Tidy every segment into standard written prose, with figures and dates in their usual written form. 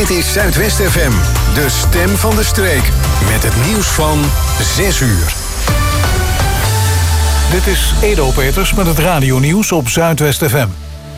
Dit is Zuidwest FM, de stem van de streek. Met het nieuws van 6 uur. Dit is Edo Peters met het radionieuws op Zuidwest FM.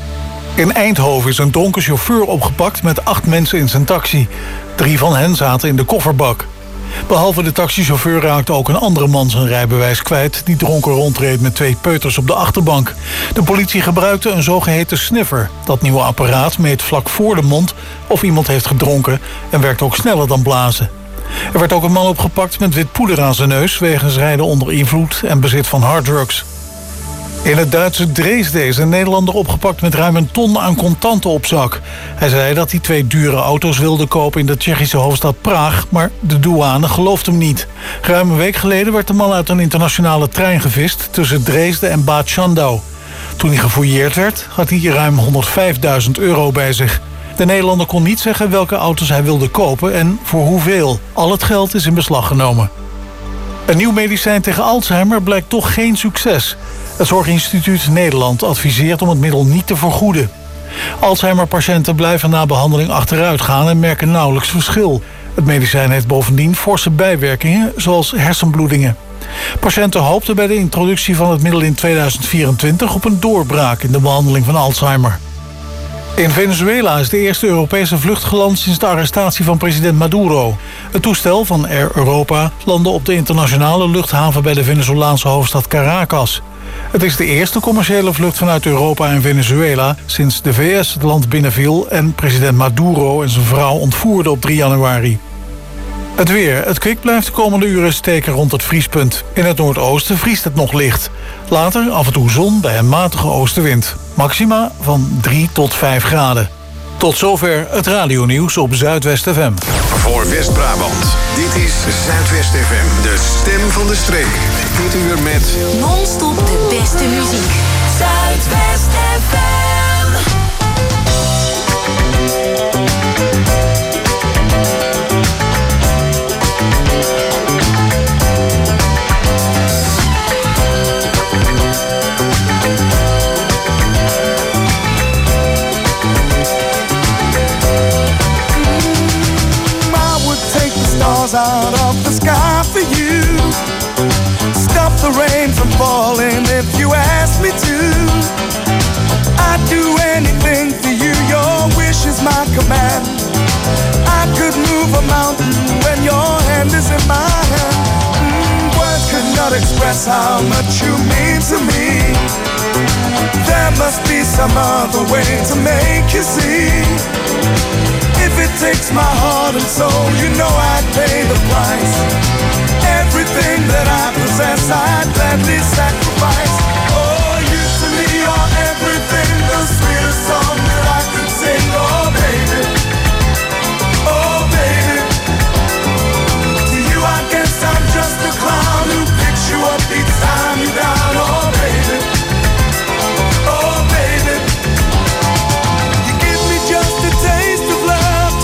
In Eindhoven is een dronken chauffeur opgepakt met 8 mensen in zijn taxi. 3 van hen zaten in de kofferbak. Behalve de taxichauffeur raakte ook een andere man zijn rijbewijs kwijt... die dronken rondreed met 2 peuters op de achterbank. De politie gebruikte een zogeheten sniffer. Dat nieuwe apparaat meet vlak voor de mond of iemand heeft gedronken... en werkt ook sneller dan blazen. Er werd ook een man opgepakt met wit poeder aan zijn neus... wegens rijden onder invloed en bezit van harddrugs. In het Duitse Dresden is een Nederlander opgepakt met ruim 1 ton aan contanten op zak. Hij zei dat hij 2 dure auto's wilde kopen in de Tsjechische hoofdstad Praag... maar de douane gelooft hem niet. Ruim een week geleden werd de man uit een internationale trein gevist... tussen Dresden en Bad Schandau. Toen hij gefouilleerd werd, had hij ruim €105.000 bij zich. De Nederlander kon niet zeggen welke auto's hij wilde kopen en voor hoeveel. Al het geld is in beslag genomen. Een nieuw medicijn tegen Alzheimer blijkt toch geen succes. Het Zorginstituut Nederland adviseert om het middel niet te vergoeden. Alzheimer-patiënten blijven na behandeling achteruit gaan en merken nauwelijks verschil. Het medicijn heeft bovendien forse bijwerkingen, zoals hersenbloedingen. Patiënten hoopten bij de introductie van het middel in 2024 op een doorbraak in de behandeling van Alzheimer. In Venezuela is de eerste Europese vlucht geland sinds de arrestatie van president Maduro. Het toestel van Air Europa landde op de internationale luchthaven bij de Venezolaanse hoofdstad Caracas. Het is de eerste commerciële vlucht vanuit Europa en Venezuela sinds de VS het land binnenviel en president Maduro en zijn vrouw ontvoerden op 3 januari. Het weer. Het kwik blijft de komende uren steken rond het vriespunt. In het noordoosten vriest het nog licht. Later af en toe zon bij een matige oostenwind. Maxima van 3 tot 5 graden. Tot zover het radionieuws op Zuidwest FM. Voor West-Brabant, dit is Zuidwest FM, de stem van de streek. Dit uur met... non-stop de beste muziek. Zuidwest FM. Out of the sky for you, stop the rain from falling if you ask me to. I'd do anything for you, your wish is my command. I could move a mountain when your hand is in my hand. Words could not express how much you mean to me. There must be some other way to make you see. If it takes my heart and soul, you know I'd pay the price. Everything that I possess, I'd gladly sacrifice. Oh, you to me are everything, the sweetest song that I could sing. Oh, baby, oh, baby. To you I guess I'm just a clown who picks you up each time you down. Oh, baby, oh, baby. You give me just a taste of love.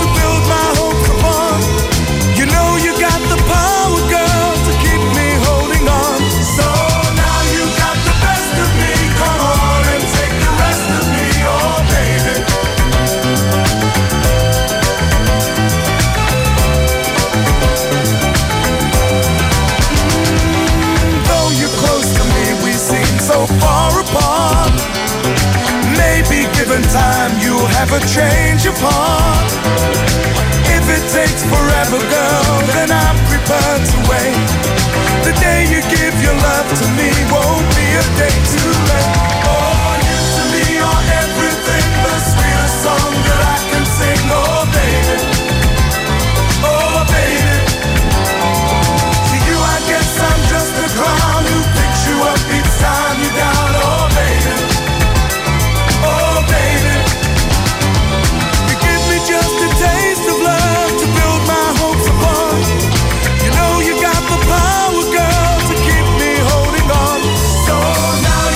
Time you'll have a change of heart. If it takes forever, girl, then I'm prepared to wait. The day you give your love to me won't be a day too late. Oh, you to me are everything, the sweetest song that I can sing. Oh, baby, oh, baby. To you I guess I'm just a clown who picks you up each time you're down. Oh, baby, oh, baby. You give me just a taste of love to build my hopes upon. You know you got the power, girl, to keep me holding on. So now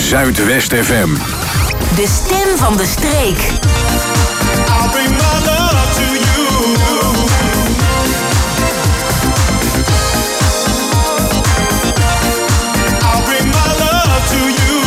Zuidwest FM. De stem van de streek. I'll bring my love to you. I'll bring my love to you.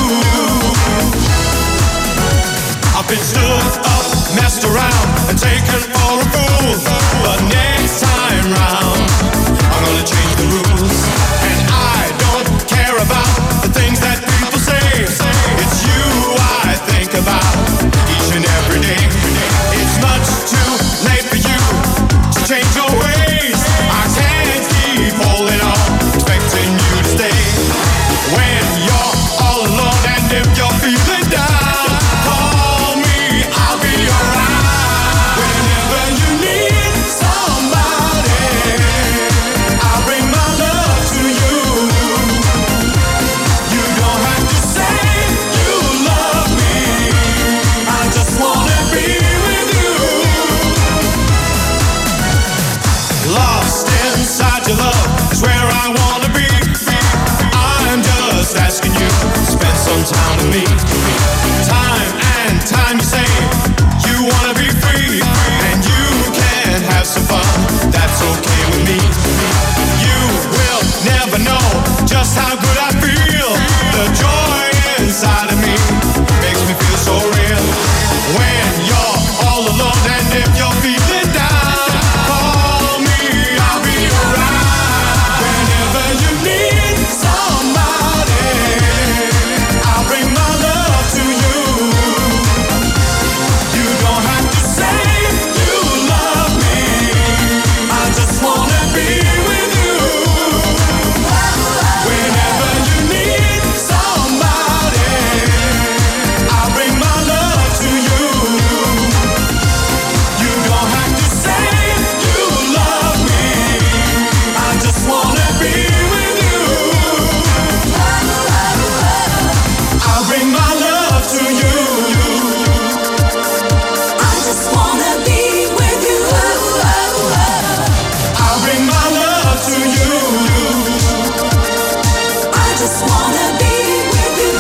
I've been stood up, messed around, and taken for a fool. But next time round, I'm gonna change the rules. And I don't care about the things that people say. It's you I think about each and every day. It's much too late for you to change your ways. I can't keep holding on, expecting you to stay. When you're all alone and if you're feeling down, call me, I'll be around. Whenever you need somebody, I'll bring my love to you. You don't have to say you love me, I just wanna be with you. Lost inside your love is where I wanna be. I'm just asking you to spend some time with me. Time and time you say you wanna be free, and you can have some fun, that's okay with me. You will never know just how good I feel. The joy inside of me makes me feel so real. When you're all alone and if you're feeling down, call me, I'll be around. Whenever you need somebody, I'll bring my love to you. You don't have to say you love me, I just wanna be with you. Whenever you need somebody, I'll bring my love to you. You don't have to say you love me, I just wanna be with you. I'll bring my love to you. I just wanna be with you. I'll bring my love to you. I just wanna be with you.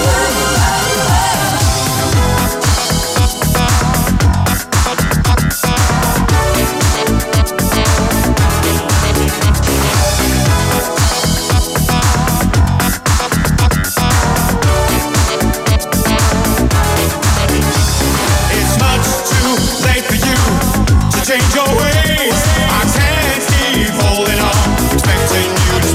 It's much too late for you to change your ways. I can't keep holding on, expecting you to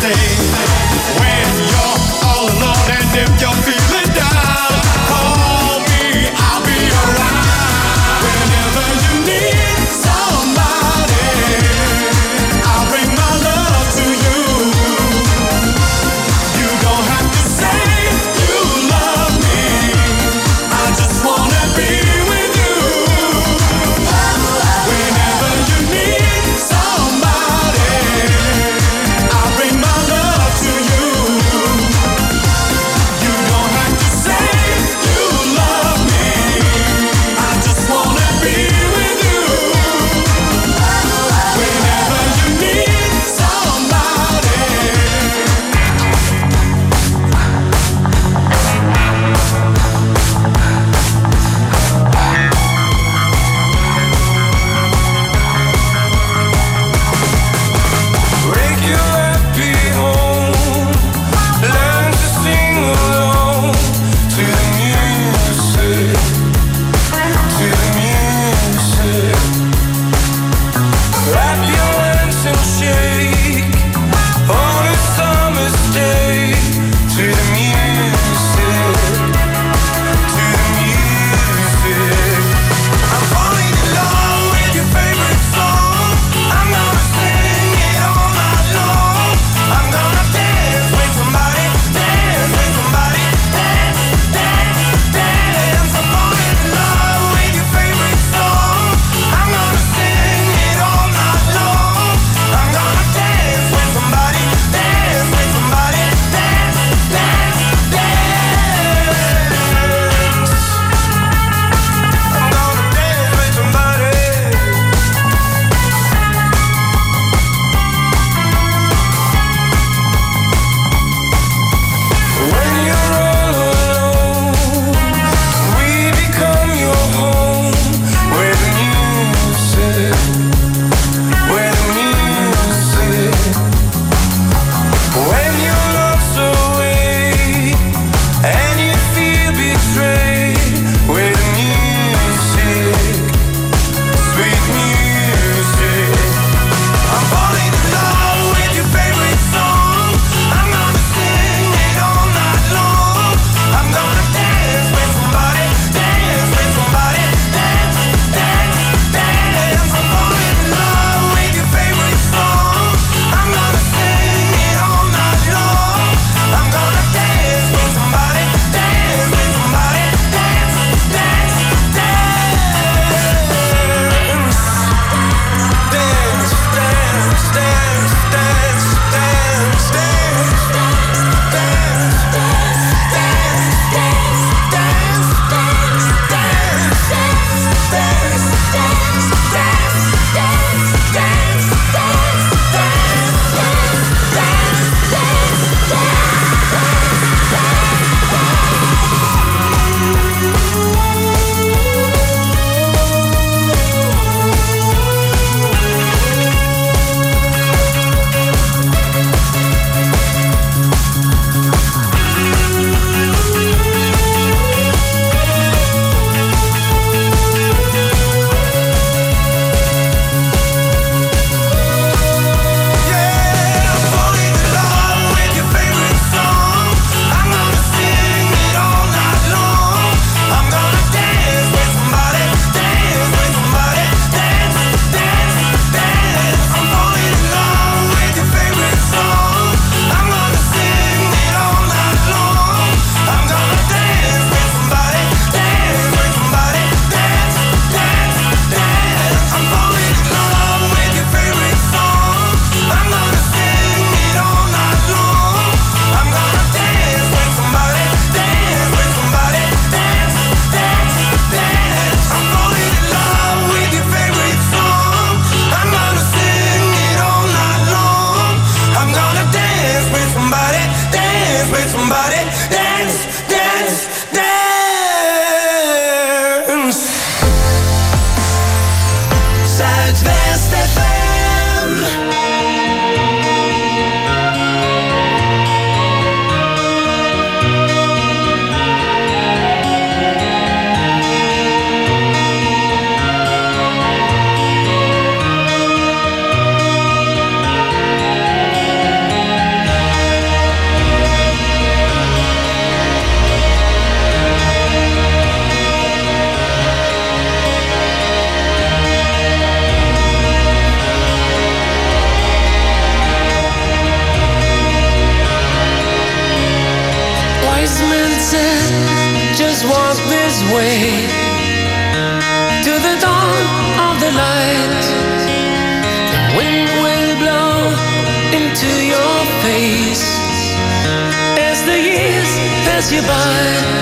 pass you by.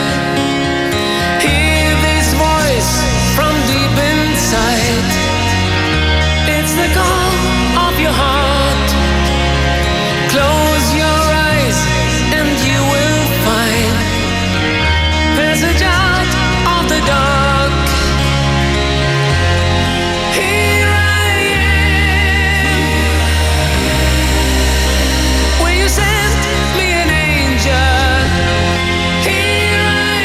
Hear this voice from deep inside. It's the call of your heart. Close your eyes and you will find passage out of the dark. Here I am. Will you send me an angel? Here I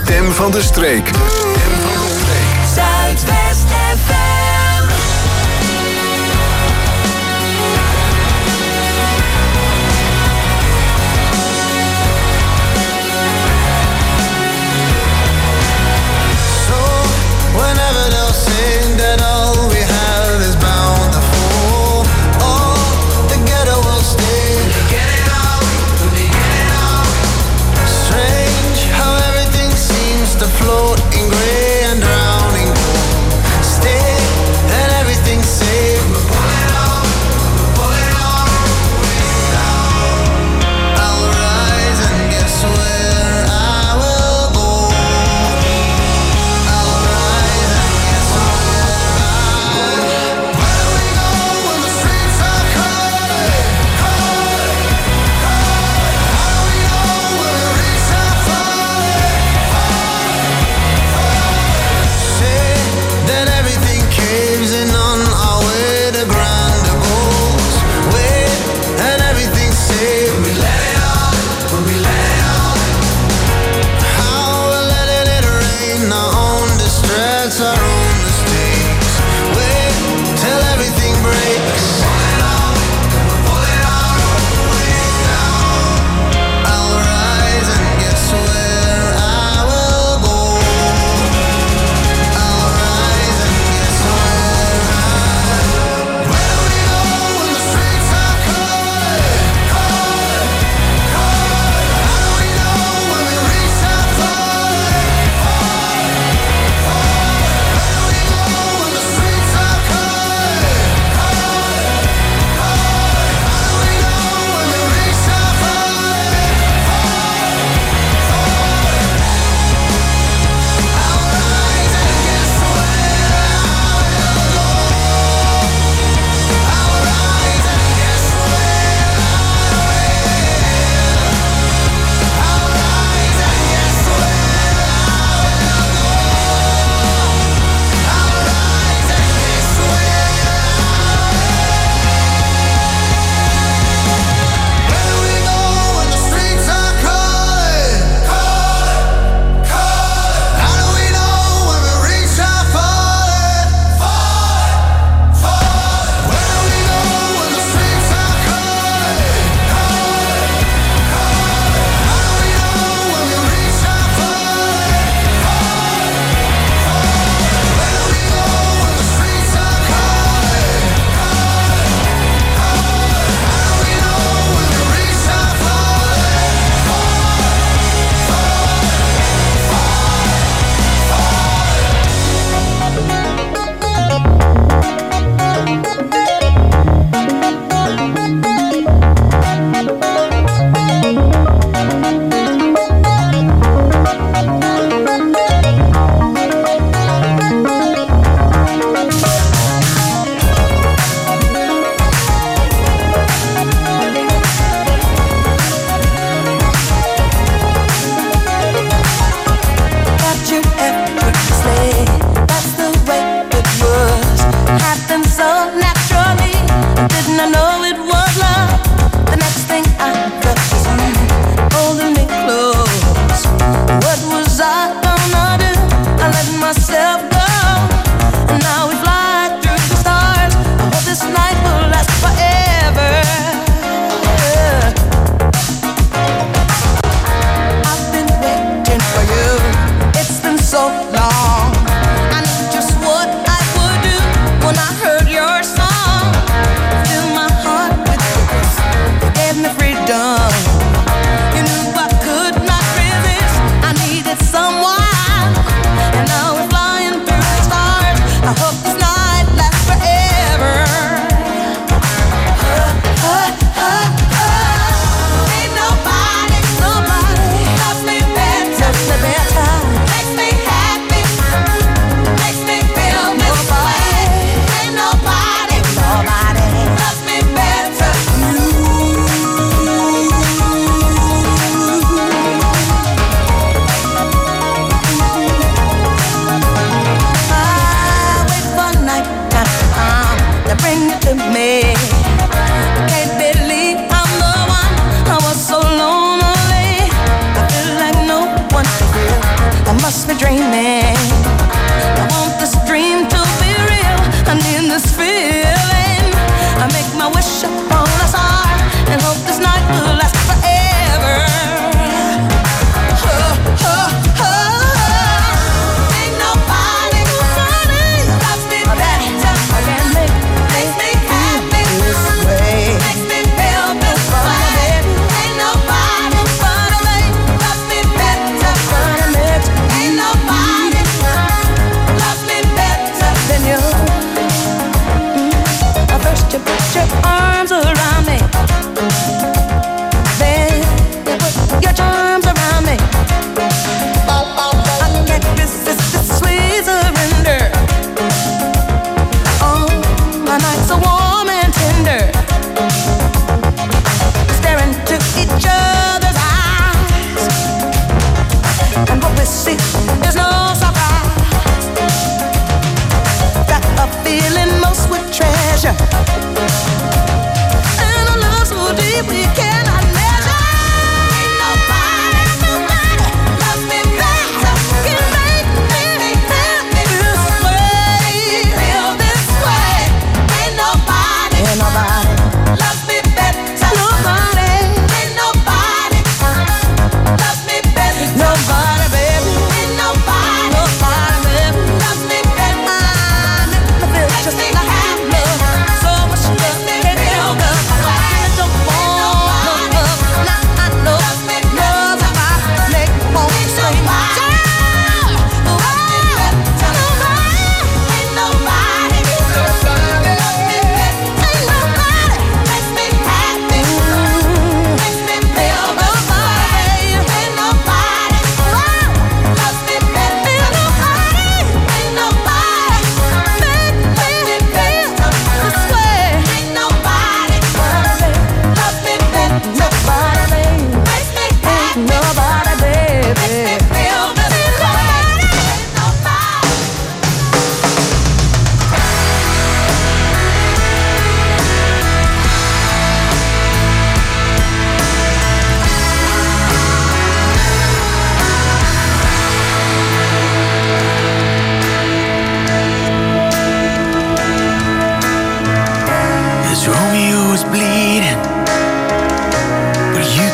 stem van de streek. De stem van de streek. Zuidwest FM. So, whenever they'll say that all we have is bound to fall, all together we'll stay. Get it out. Strange how everything seems to float in grey and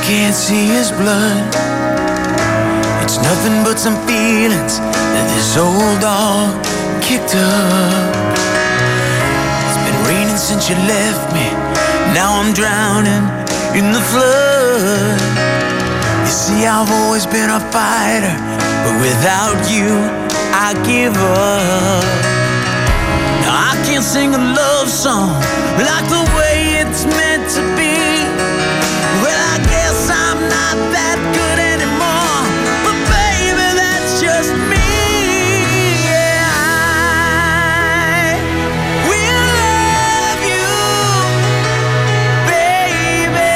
can't see his blood. It's nothing but some feelings that this old dog kicked up. It's been raining since you left me. Now I'm drowning in the flood. You see, I've always been a fighter, but without you, I give up. Now I can't sing a love song like the way it's meant to be. Well, I guess I'm not that good anymore, but baby, that's just me. Yeah, I will love you, baby.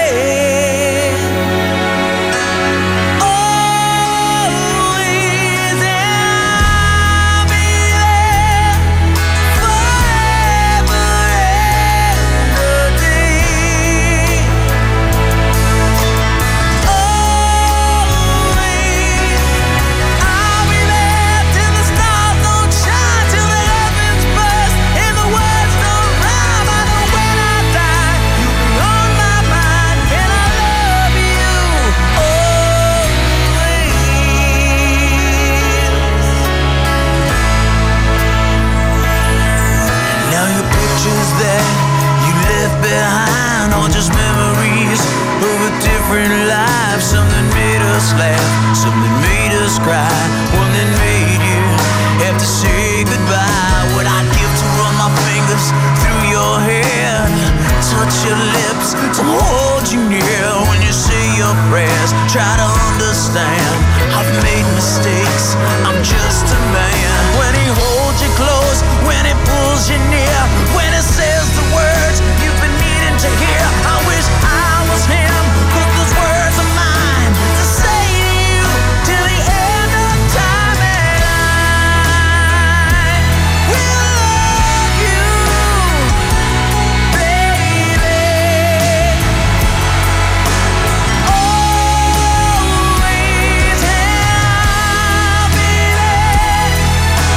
Always, I'll be there forever and a day. Always, I'll be there till the stars don't shine, till the heavens burst and the words don't rhyme. I know when I die, you'll be on my mind, and I love you always. Now your pictures that you left behind are just memories of a different life. Some that made us laugh, some that made us cry, one that made you have to say goodbye. What I'd give to run my fingers through your hair, touch your lips, to hold you near when you say your prayers. Try to understand, I've made mistakes, I'm just a man. When he holds you close, when he pulls you near, when he says the words you've been needing to hear. I wish I was him, but those words are mine to say to you till the end of time. And I will love you, baby. Always, I'll be there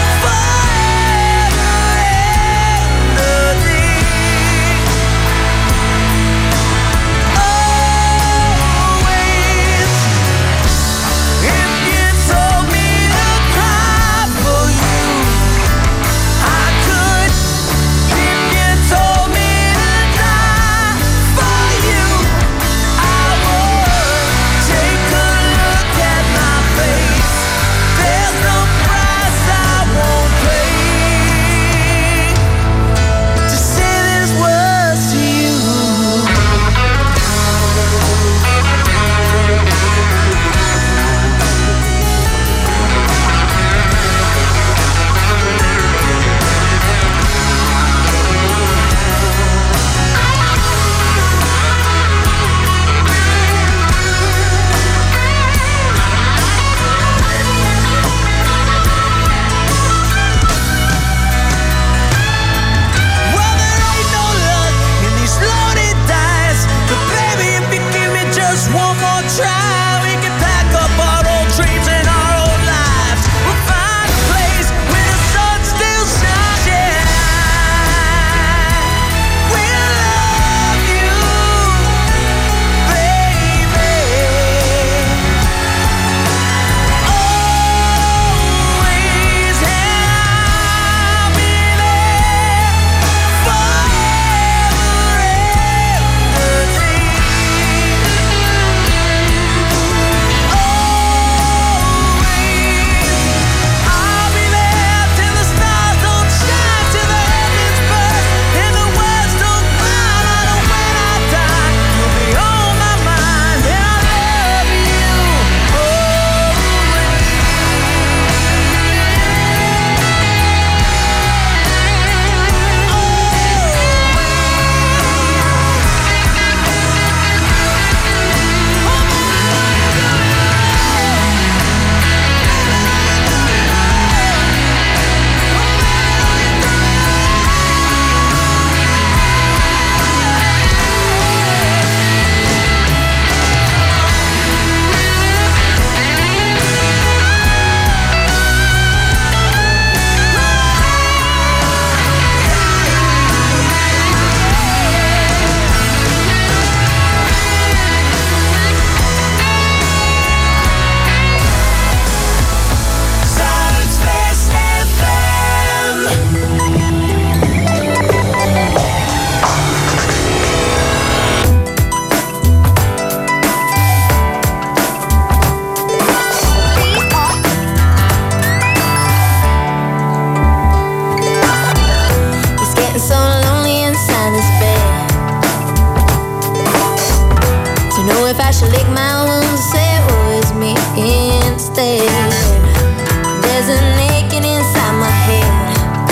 to say it was me instead. There's an aching inside my head.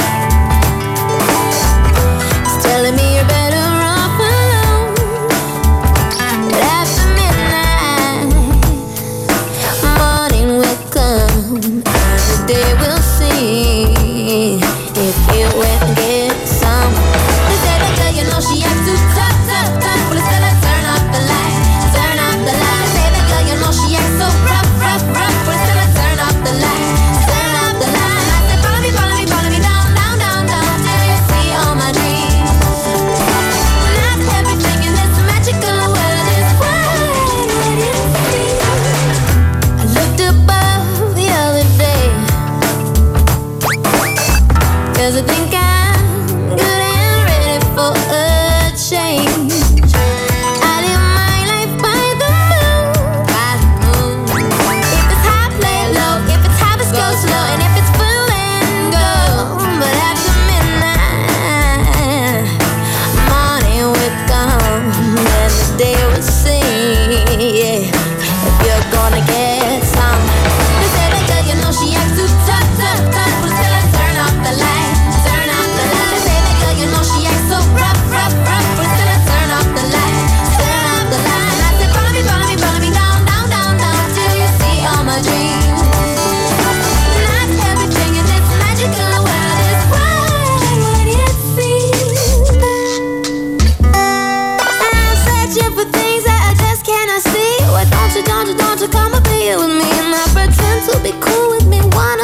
It's telling me you're better off alone. But after midnight, morning will come, and the day will see if you went and get some. They say that girl, you know she acts too tough, tough, tough. But it's gonna turn off the light, turn off the light. They say that girl, you know she acts so rough, rough, rough. But it's gonna turn off the light, turn off the light. I said, follow me, follow me, follow me down, down, down, down, till you see all my dreams. Not everything in this magical world is what it seems. I looked above the other day, 'cause I think I'm good and ready for a change. I live my life by the moon, by the moon. If it's high, play it low. If it's harvest, go slow. And if it's full, then go. But after midnight, morning will come, and the day will sing. Yeah, if you're gonna get some. They say that girl, you know she acts too tough, tough, tough. But still I turn off the light, turn off the light. They say that girl, you know she acts so rough, rough, rough. But still I turn off the light, turn off the light. And I said, follow me, follow me, follow me down, down, down, down, till you see all my dreams. Not everything in this magical world is what it seems. I'm searching for things that I just cannot see. Why don't you come and be with me? And not pretend to be cool with me. Why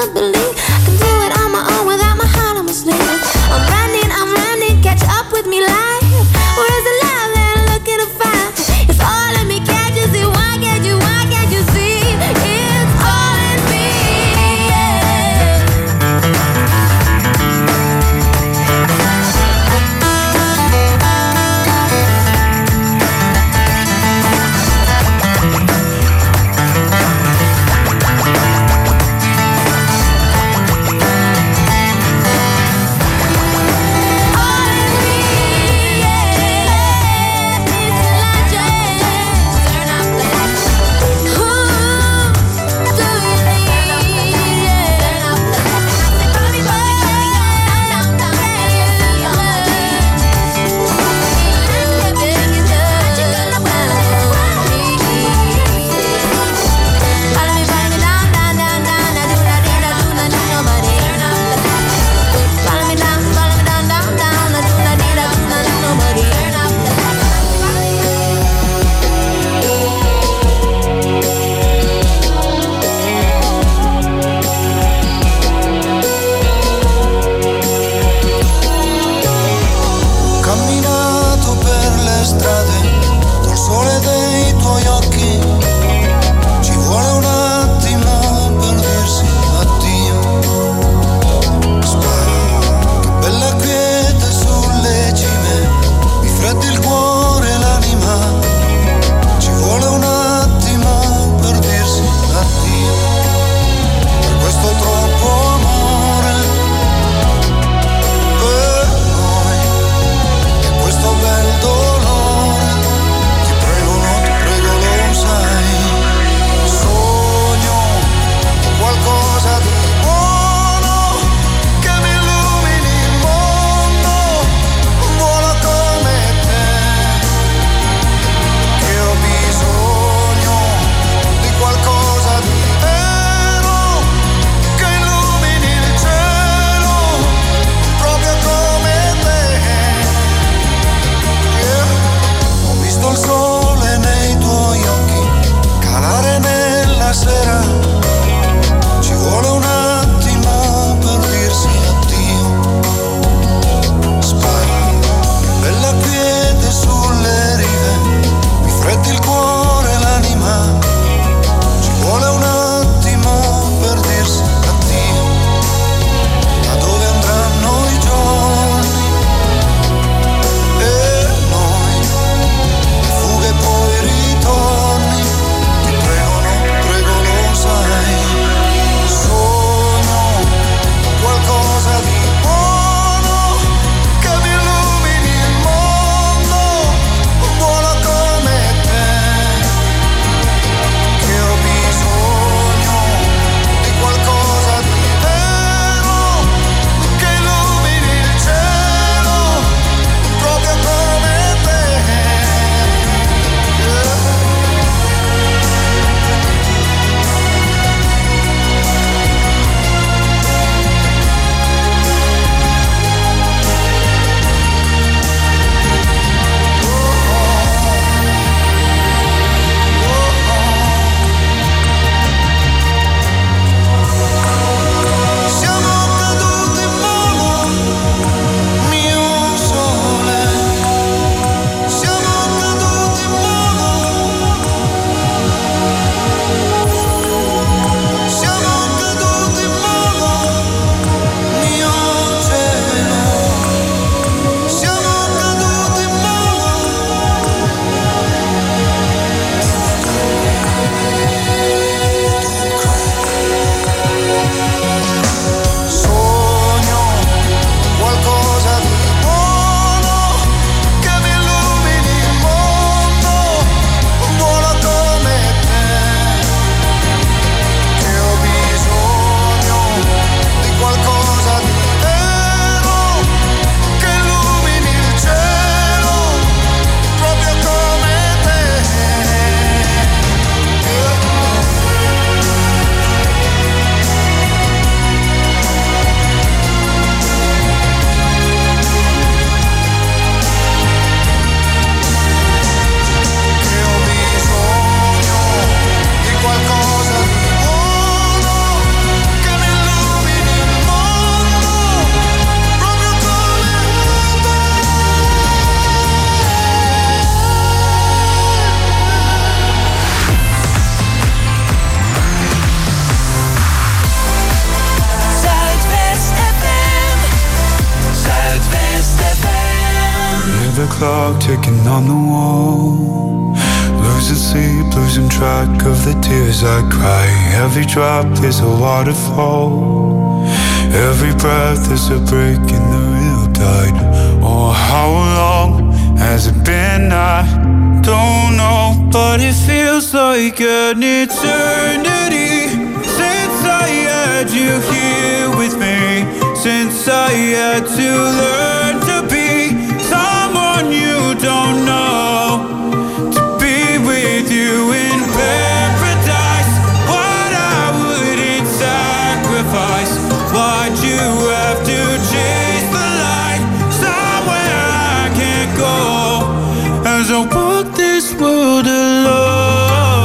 ticking on the wall. Losing sleep, losing track of the tears I cry. Every drop is a waterfall. Every breath is a break in the real tide. Oh, how long has it been? I don't know, but it feels like an eternity since I had you here with me. Since I had to learn to be someone you don't know, to be with you in paradise. What I wouldn't sacrifice. Why'd you have to chase the light somewhere I can't go? As I walk this world alone,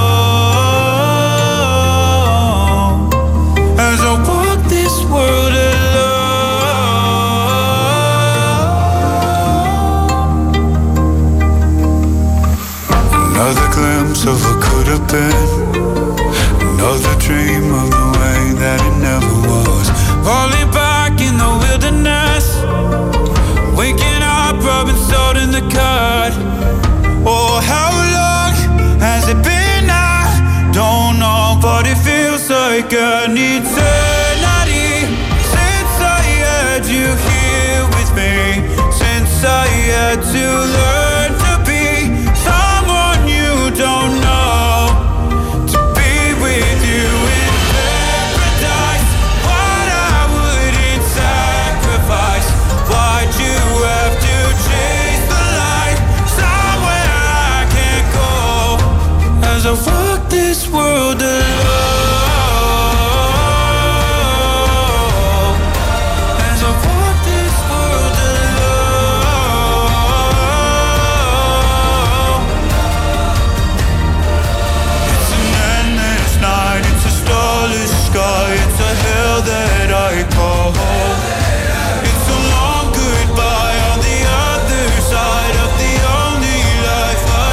as I walk this world alone. Another glimpse of what could have been. Another dream of the way that it never was. Falling back in the wilderness. Waking up, rubbing salt in the cut. Oh, how long has it been? I don't know, but it feels like an eternity since I had you here with me. Since I had to learn to be someone you don't know, to be with you in paradise. What I wouldn't sacrifice. Why'd you have to chase the light somewhere I can't go? As I walk this world alone, as I walk this world alone. It's an endless night, it's a starless sky, it's a hell that I call home. It's a long goodbye on the other side of the only life I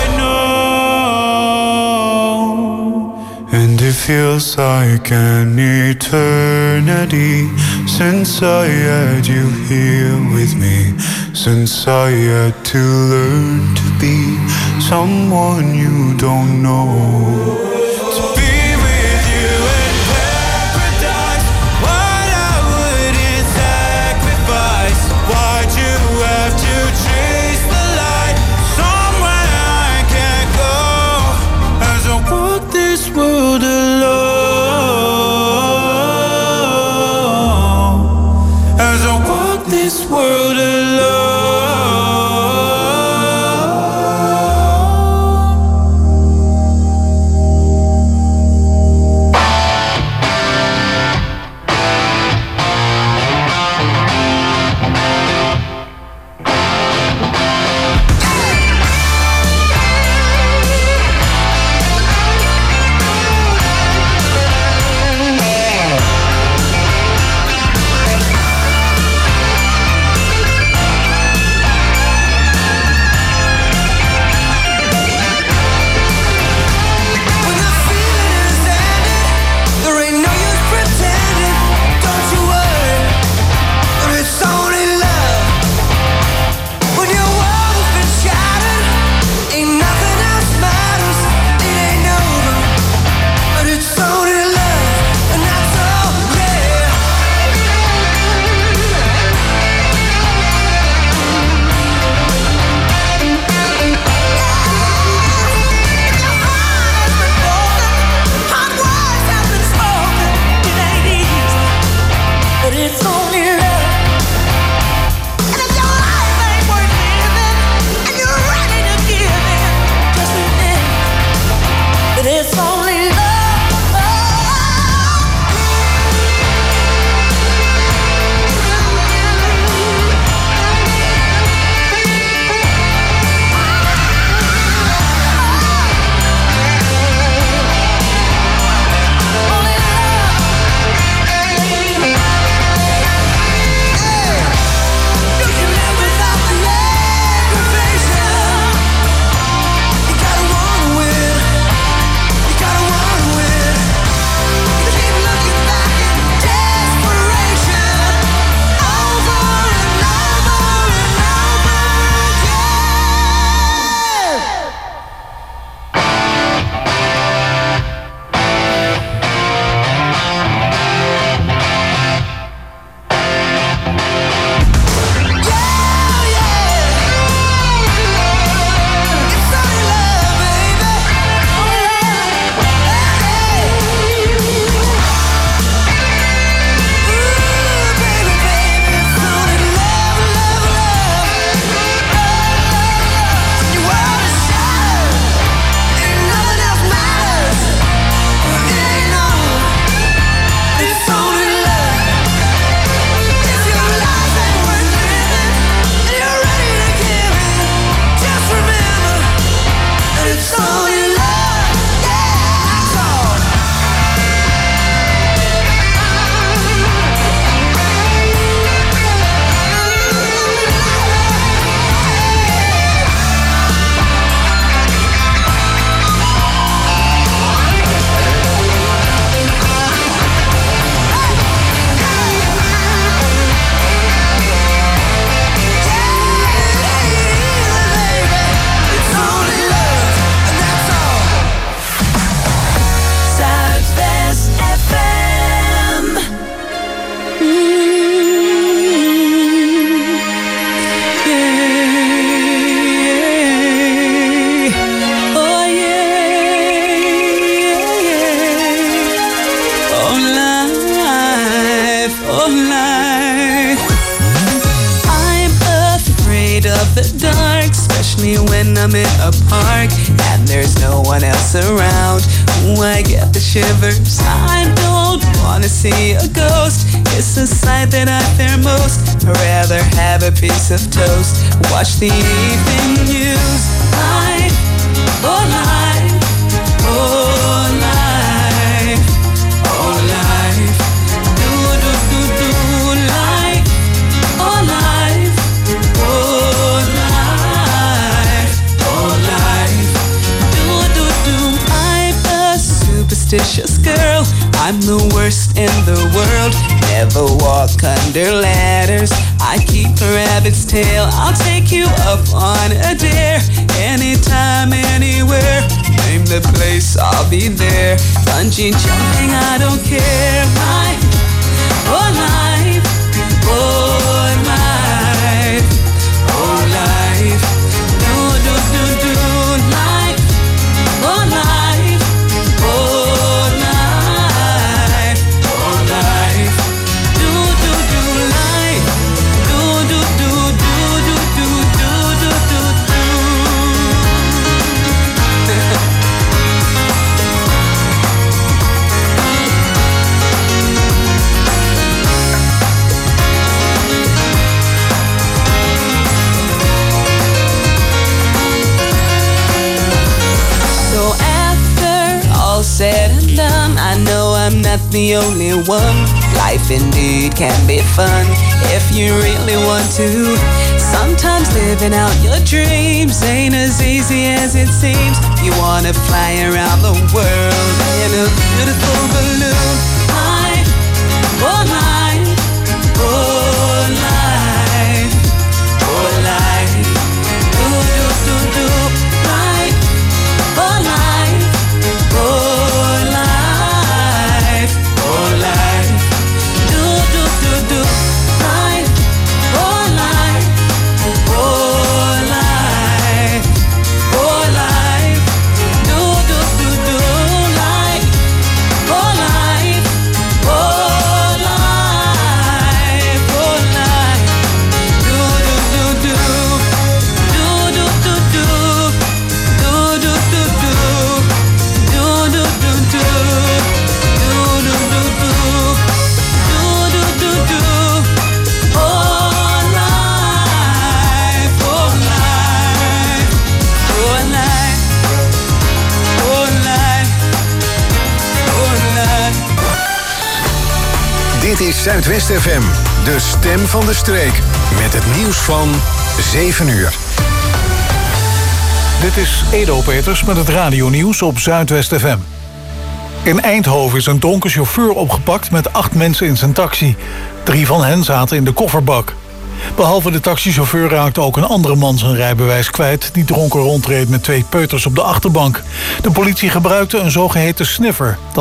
know. And it feels like an eternity since I had you here with me. Since I had to learn to be someone you don't know. To be with you in paradise. What I wouldn't sacrifice. Why'd you have to chase the light somewhere I can't go? As I walk this world alone, as I walk this world alone. especially when I'm in a park and there's no one else around. Ooh, I get the shivers. I don't wanna see a ghost. It's the sight that I fear most. I'd rather have a piece of toast. Watch the evening news. Life, oh life, oh life, oh life. Do do do do life, oh life, oh life, oh life. Do do do. I'm a superstitious girl. I'm the worst in the world. Never walk under ladders. I keep a rabbit's tail. I'll take you up on a dare. Anytime, anywhere. Name the place, I'll be there. Bungee jumping, I don't care. Life, oh life, oh life, oh life. Do do do do life, oh life, oh life, oh life. Do do do life, do do do do do do do do do. So after all said and done, I know I'm not the only one. Life indeed can be fun if you really want to. Sometimes living out your dreams ain't as easy as it seems. You wanna fly around the world in a beautiful balloon. Life, oh life, oh life, oh life. Do do do do life, oh life, oh life, oh life. Do do do do life, oh life, oh life, oh life. Do do do do life, oh life, oh life, oh life. Do do do do, do do do do, do do do do, do do do do, do do do do, do do do. Oh life, oh life, oh life, oh life, oh life. Dit is Zuidwest FM, de stem van de streek. Met het nieuws van 7 uur. Dit is Edo Peters met het radionieuws op Zuidwest FM. In Eindhoven is een dronken chauffeur opgepakt met 8 mensen in zijn taxi. 3 van hen zaten in de kofferbak. Behalve de taxichauffeur raakte ook een andere man zijn rijbewijs kwijt... die dronken rondreed met 2 peuters op de achterbank. De politie gebruikte een zogeheten sniffer.